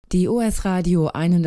Die OS Radio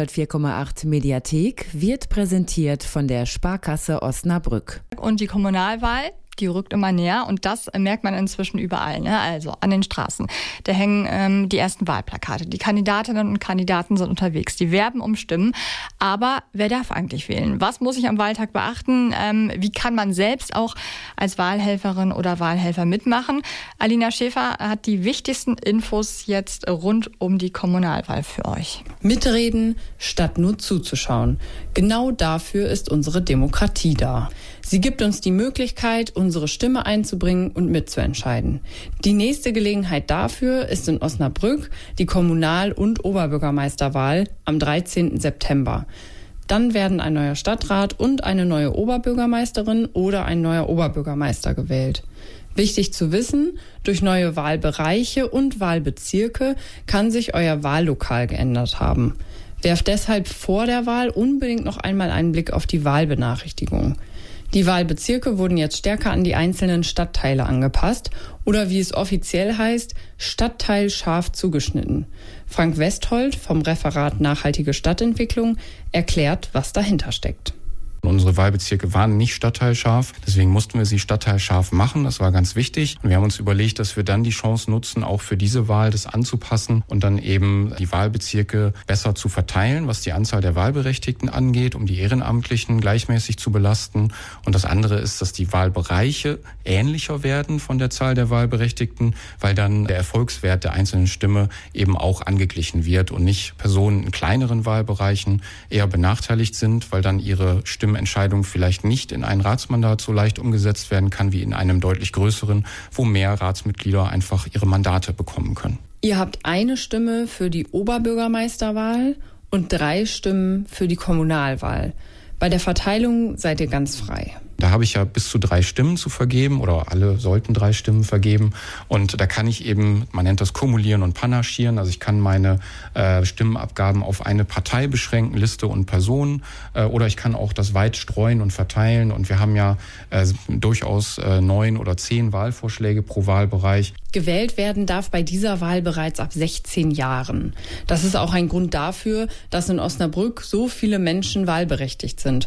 104,8 Mediathek wird präsentiert von der Sparkasse Osnabrück. Und die Kommunalwahl, die rückt immer näher und das merkt man inzwischen überall, ne? Also an den Straßen. Da hängen die ersten Wahlplakate. Die Kandidatinnen und Kandidaten sind unterwegs. Die werben um Stimmen. Aber wer darf eigentlich wählen? Was muss ich am Wahltag beachten? Wie kann man selbst auch als Wahlhelferin oder Wahlhelfer mitmachen? Alina Schäfer hat die wichtigsten Infos jetzt rund um die Kommunalwahl für euch. Mitreden, statt nur zuzuschauen. Genau dafür ist unsere Demokratie da. Sie gibt uns die Möglichkeit, unsere Stimme einzubringen und mitzuentscheiden. Die nächste Gelegenheit dafür ist in Osnabrück die Kommunal- und Oberbürgermeisterwahl am 13. September. Dann werden ein neuer Stadtrat und eine neue Oberbürgermeisterin oder ein neuer Oberbürgermeister gewählt. Wichtig zu wissen, durch neue Wahlbereiche und Wahlbezirke kann sich euer Wahllokal geändert haben. Werft deshalb vor der Wahl unbedingt noch einmal einen Blick auf die Wahlbenachrichtigung. Die Wahlbezirke wurden jetzt stärker an die einzelnen Stadtteile angepasst oder wie es offiziell heißt, stadtteilscharf zugeschnitten. Frank Westhold vom Referat Nachhaltige Stadtentwicklung erklärt, was dahinter steckt. Unsere Wahlbezirke waren nicht stadtteilscharf, deswegen mussten wir sie stadtteilscharf machen. Das war ganz wichtig. Und wir haben uns überlegt, dass wir dann die Chance nutzen, auch für diese Wahl das anzupassen und dann eben die Wahlbezirke besser zu verteilen, was die Anzahl der Wahlberechtigten angeht, um die Ehrenamtlichen gleichmäßig zu belasten. Und das andere ist, dass die Wahlbereiche ähnlicher werden von der Zahl der Wahlberechtigten, weil dann der Erfolgswert der einzelnen Stimme eben auch angeglichen wird und nicht Personen in kleineren Wahlbereichen eher benachteiligt sind, weil dann ihre Stimmenentscheidung vielleicht nicht in ein Ratsmandat so leicht umgesetzt werden kann wie in einem deutlich größeren, wo mehr Ratsmitglieder einfach ihre Mandate bekommen können. Ihr habt eine Stimme für die Oberbürgermeisterwahl und 3 Stimmen für die Kommunalwahl. Bei der Verteilung seid ihr ganz frei. Da habe ich ja bis zu 3 Stimmen zu vergeben oder alle sollten 3 Stimmen vergeben. Und da kann ich eben, man nennt das kumulieren und panaschieren. Also ich kann meine Stimmenabgaben auf eine Partei beschränken, Liste und Person. Oder ich kann auch das weit streuen und verteilen. Und wir haben ja durchaus 9 oder 10 Wahlvorschläge pro Wahlbereich. Gewählt werden darf bei dieser Wahl bereits ab 16 Jahren. Das ist auch ein Grund dafür, dass in Osnabrück so viele Menschen wahlberechtigt sind.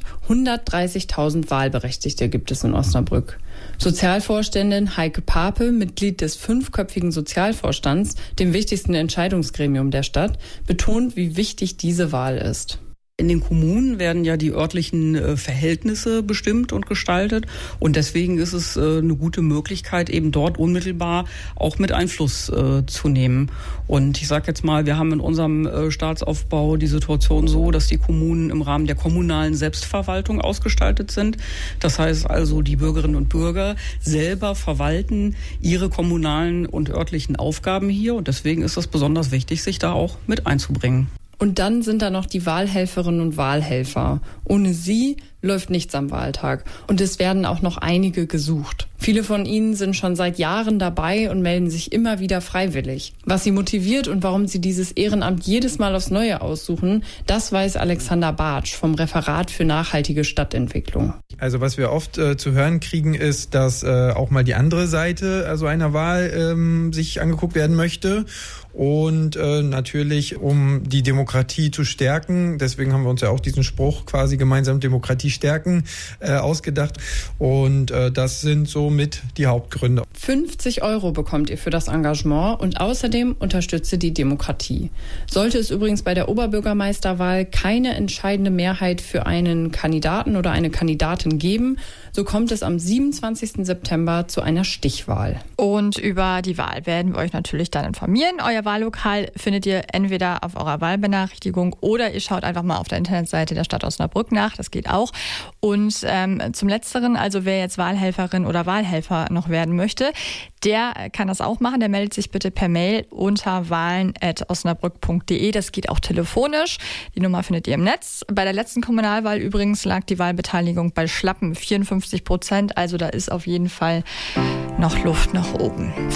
130.000 Wahlberechtigte gibt es in Osnabrück. Sozialvorständin Heike Pape, Mitglied des 5-köpfigen Sozialvorstands, dem wichtigsten Entscheidungsgremium der Stadt, betont, wie wichtig diese Wahl ist. In den Kommunen werden ja die örtlichen Verhältnisse bestimmt und gestaltet und deswegen ist es eine gute Möglichkeit, eben dort unmittelbar auch mit Einfluss zu nehmen. Und ich sage jetzt mal, wir haben in unserem Staatsaufbau die Situation so, dass die Kommunen im Rahmen der kommunalen Selbstverwaltung ausgestaltet sind. Das heißt also, die Bürgerinnen und Bürger selber verwalten ihre kommunalen und örtlichen Aufgaben hier und deswegen ist es besonders wichtig, sich da auch mit einzubringen. Und dann sind da noch die Wahlhelferinnen und Wahlhelfer. Ohne sie läuft nichts am Wahltag. Und es werden auch noch einige gesucht. Viele von ihnen sind schon seit Jahren dabei und melden sich immer wieder freiwillig. Was sie motiviert und warum sie dieses Ehrenamt jedes Mal aufs Neue aussuchen, das weiß Alexander Bartsch vom Referat für nachhaltige Stadtentwicklung. Also was wir oft zu hören kriegen, ist, dass auch mal die andere Seite also einer Wahl sich angeguckt werden möchte. Und natürlich, um die Demokratie zu stärken, deswegen haben wir uns ja auch diesen Spruch quasi gemeinsam Demokratie stärken ausgedacht. Und das sind somit die Hauptgründe. 50 € bekommt ihr für das Engagement und außerdem unterstützt ihr die Demokratie. Sollte es übrigens bei der Oberbürgermeisterwahl keine entscheidende Mehrheit für einen Kandidaten oder eine Kandidatin geben, so kommt es am 27. September zu einer Stichwahl. Und über die Wahl werden wir euch natürlich dann informieren. Euer Wahllokal findet ihr entweder auf eurer Wahlbenachrichtigung oder ihr schaut einfach mal auf der Internetseite der Stadt Osnabrück nach. Das geht auch. Und zum Letzteren, also wer jetzt Wahlhelferin oder Wahlhelfer noch werden möchte, der kann das auch machen. Der meldet sich bitte per Mail unter wahlen@osnabrück.de. Das geht auch telefonisch. Die Nummer findet ihr im Netz. Bei der letzten Kommunalwahl übrigens lag die Wahlbeteiligung bei schlappen 54%. Also da ist auf jeden Fall noch Luft nach oben.